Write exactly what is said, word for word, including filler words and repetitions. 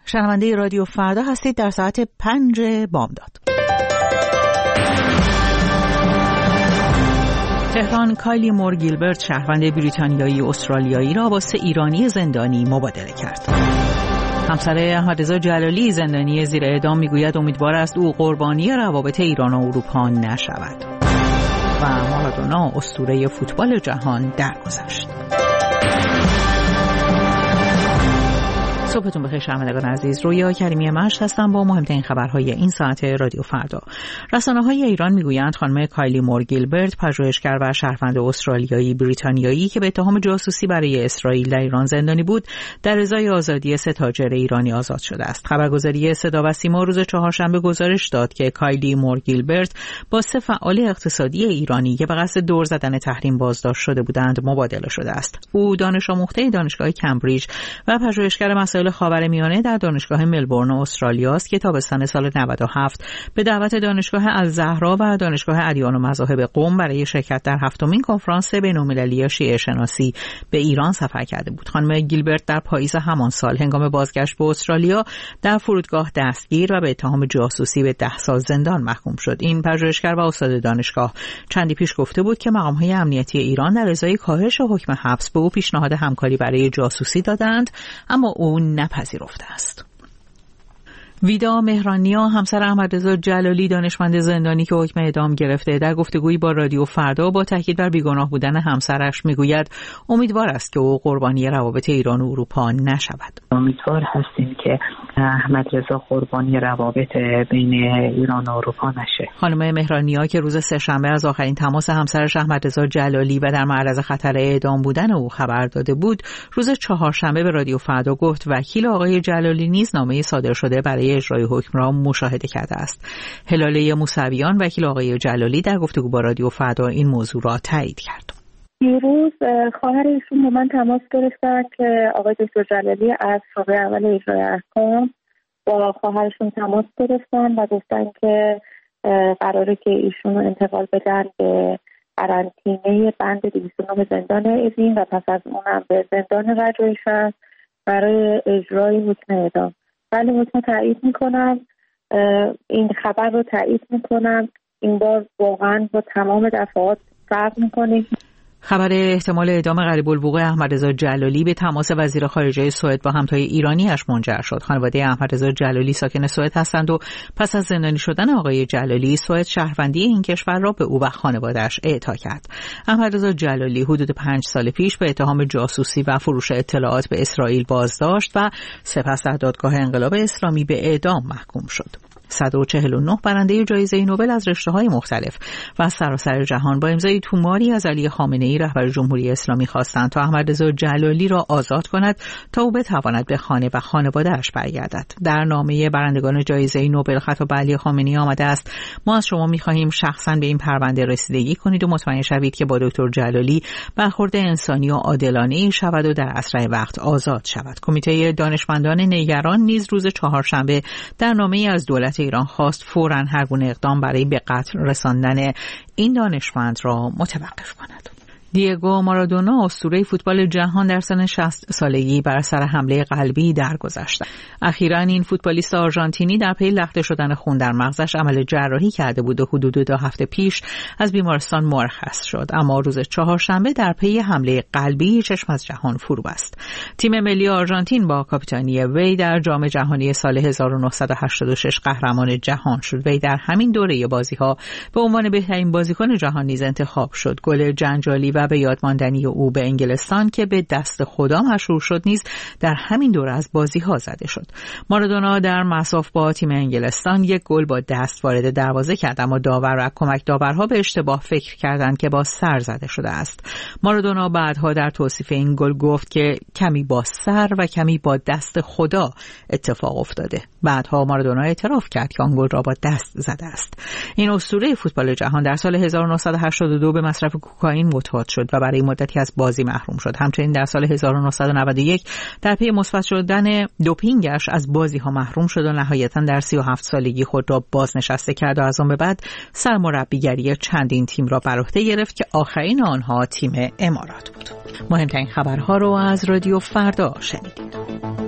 شنونده رادیو فردا هستید در ساعت پنج بامداد. تهران کایلی مور گیلبرت شهروند بریتانیایی استرالیایی را با سه ایرانی زندانی مبادله کرد. همسر احمدرضا جلالی زندانی زیر اعدام میگوید امیدوار است او قربانی روابط ایران و اروپا نشود. و مارادونا اسطوره فوتبال جهان درگذشت. صبحتون بخیر شنوندگان عزیز. رویا کریمی مشت هستم با مهمترین خبرهای این ساعت رادیو فردا. رسانه‌های ایران میگویند خانم کایلی مور گیلبرت، پژوهشگر و شهروند استرالیایی بریتانیایی که به اتهام جاسوسی برای اسرائیل در ایران زندانی بود، در ازای آزادی سه تاجر ایرانی آزاد شده است. خبرگزاری صدا و سیما روز چهارشنبه گزارش داد که کایلی مور گیلبرت با سه فعال اقتصادی ایرانی که به قصد دور زدن تحریم بازداشت شده بودند مبادله شده است. او دانش آموخته دانشگاه کمبریج و پژوهشگر مسائل خاورمیانه در دانشگاه ملبورن استرالیا است که تابستان سال نود و هفت به دعوت دانشگاه الزهرا و دانشگاه ادیان و مذاهب قم برای شرکت در هفتمین کنفرانس بین‌المللی شیعه شناسی به ایران سفر کرده بود. خانم گیلبرت در پاییز همان سال هنگام بازگشت به استرالیا در فرودگاه دستگیر و به اتهام جاسوسی به ده سال زندان محکوم شد. این پژوهشگر و استاد دانشگاه چندی پیش گفته بود که مقام‌های امنیتی ایران در ازای کاهش حکم حبس به او پیشنهاد همکاری برای جاسوسی دادند، اما او نپذیرفته است. ویدا مهرانیا، همسر احمدرضا جلالی دانشمند زندانی که حکم اعدام گرفته، در گفتگویی با رادیو فردا با تاکید بر بیگناه بودن همسرش میگوید امیدوار است که او قربانی روابط ایران و اروپا نشود. امیدوار هستیم که احمدرضا قربانی روابط بین ایران و اروپا نشه. خانم مهرانیا که روز سه‌شنبه از آخرین تماس همسرش احمدرضا جلالی و در معرض خطر اعدام بودن او خبر داده بود، روز چهارشنبه به رادیو فردا گفت وکیل آقای جلالی نیز نامه صادر شده برای اجرای حکم را مشاهده کرده است. هلاله موسویان وکیل آقای جلالی در گفتگو با رادیو فردا این موضوع را تایید کرد. دیروز خواهر ایشون با من تماس گرفتن که آقای دکتر جلالی از شعبه اول اجرای احکام با خواهرشون تماس گرفتن و گفتن که قراره که ایشون رو انتقال بدن به قرنطینه بند دویست و نه زندان اوین و پس از اونم به زندان رجایی برای اجرای حکم اعدام. بله، حکم تایید میکنم، این خبر رو تایید میکنم. این بار واقعا با تمام دفعات فرق میکنه. خبر احتمال اعدام قریب الوقوع احمدرضا جلالی به تماس وزیر خارجه سوئد با همتای ایرانیش منجر شد. خانواده احمدرضا جلالی ساکن سوئد هستند و پس از زندانی شدن آقای جلالی، سوئد شهروندی این کشور را به او و خانواده‌اش اعطا کرد. احمدرضا جلالی حدود پنج سال پیش به اتهام جاسوسی و فروش اطلاعات به اسرائیل بازداشت و سپس در دادگاه انقلاب اسلامی به اعدام محکوم شد. صد و چهل و نه برنده جایزه نوبل از رشته‌های مختلف و از سراسر جهان با امضای توماری از علی خامنه‌ای رهبر جمهوری اسلامی خواستند تا احمدرضا جلالی را آزاد کند تا او بتواند به خانه و خانواده‌اش برگردد. در نامه برندگان جایزه نوبل خطاب به علی خامنه‌ای آمده است: ما از شما می‌خواهیم شخصاً به این پرونده رسیدگی کنید و مطمئن شوید که با دکتر جلالی برخورد انسانی و عادلانه‌ای شود و در اسرع وقت آزاد شود. کمیته دانشمندان نگران نیز روز چهارشنبه در نامه‌ای از دولت ایران خواست فوراً هر گونه اقدام برای به قتل رساندن این دانشمند را متوقف کند. دیگو مارادونا اسطوره فوتبال جهان در سن شصت سالگی بر اثر حمله قلبی درگذشت. اخیراً این فوتبالیست آرژانتینی در پی لخته شدن خون در مغزش عمل جراحی کرده بود و حدود دو هفته پیش از بیمارستان مرخص شد، اما روز چهارشنبه در پی حمله قلبی چشم از جهان فرو بست. تیم ملی آرژانتین با کاپیتانی وی در جام جهانی سال هزار و نهصد و هشتاد و شش قهرمان جهان شد. وی در همین دوره بازی‌ها به عنوان بهترین بازیکن جهان نیز انتخاب شد. گل جنجالی و به یادماندنی او به انگلستان که به دست خدا مشهور شد نیز در همین دوره از بازی‌ها زده شد. مارادونا در مصاف با تیم انگلستان یک گل با دست وارد دروازه کرد، اما داور و کمک داورها به اشتباه فکر کردند که با سر زده شده است. مارادونا بعدها در توصیف این گل گفت که کمی با سر و کمی با دست خدا اتفاق افتاده. بعدها مارادونا اعتراف کرد که آن گل را با دست زده است. این اسطوره فوتبال جهان در سال هزار و نهصد و هشتاد و دو به مصرف کوکائین معتاد شد و برای مدتی از بازی محروم شد. همچنین در سال هزار و نهصد و نود و یک در پی مثبت شدن دوپینگش از بازی‌ها محروم شد و نهایتاً در سی و هفت سالگی خود را بازنشسته کرد و از آن به بعد سرمربیگری چندین تیم را بر عهده گرفت که آخرین آنها تیم امارات بود. مهمترین خبرها رو از رادیو فردا شنیدید.